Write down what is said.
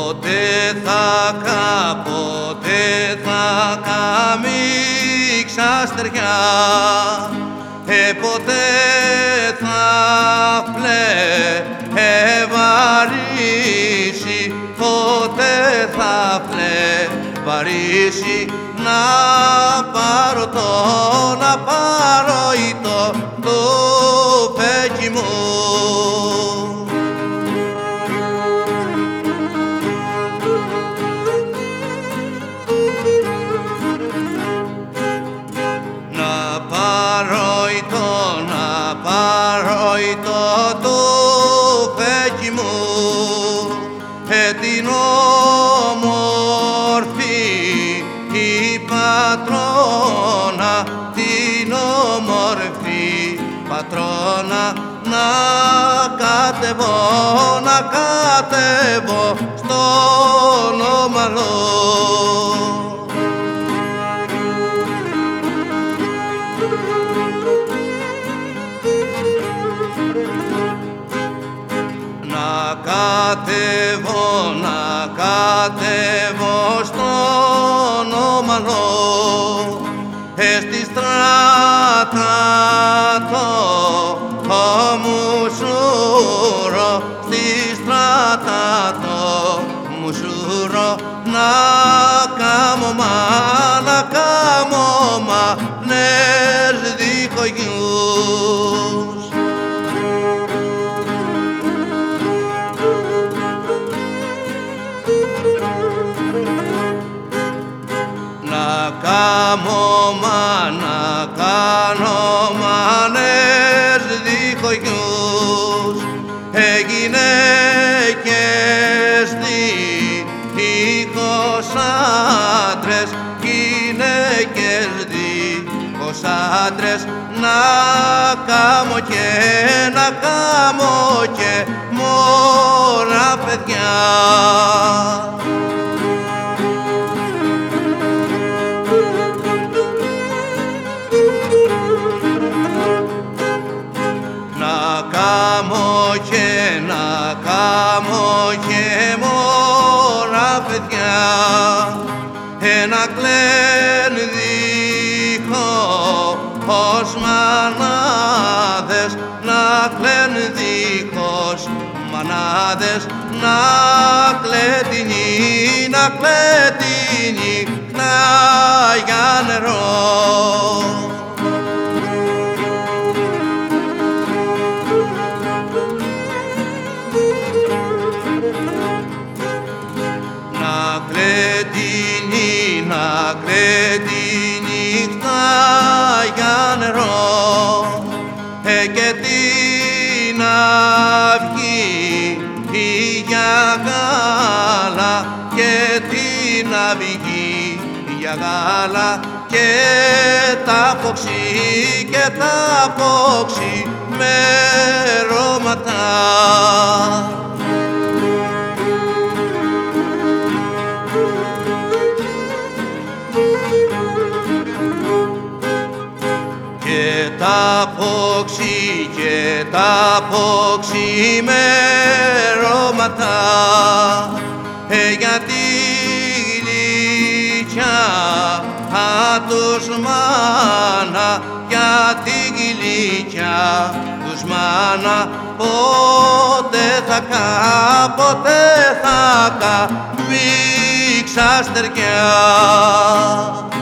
Ποτέ θα καμίξα στεριά, ποτέ θα φλεβαρίσει, ποτέ θα φλεβαρίσει, να πάρω το φέκι μου. Να πάρω το φέκι μου, την όμορφη η πατρόνα, την όμορφη πατρόνα, να κατεβώ στον ομαλό. Να κατεβώ στον ομαλό, στη στράτα το μουσούρο, στη στράτα το μουσούρο, να κάμω μάνες διχογιούς. Να κάνω μάνες διχογιούς, γυναίκες δίχως άντρες, γυναίκες δίχως άντρες, να κάμω και μωρά παιδιά. Να κάμω και μωρά παιδιά, να κλαιν δίχως μανάδες, να κλαιν δίχως μανάδες, να κλαιτινή νύχτα για νερό. Να κλαιτινή νύχτα για νερό, και την αυγή για γάλα, και την αυγή για γάλα, και τα πόξι με ρώματα. Και τα πόξι με ρώματα, για τη γλυκιά τους μάνα, για τη γλυκιά τους μάνα, ποτέ θα καμίξα στεριά.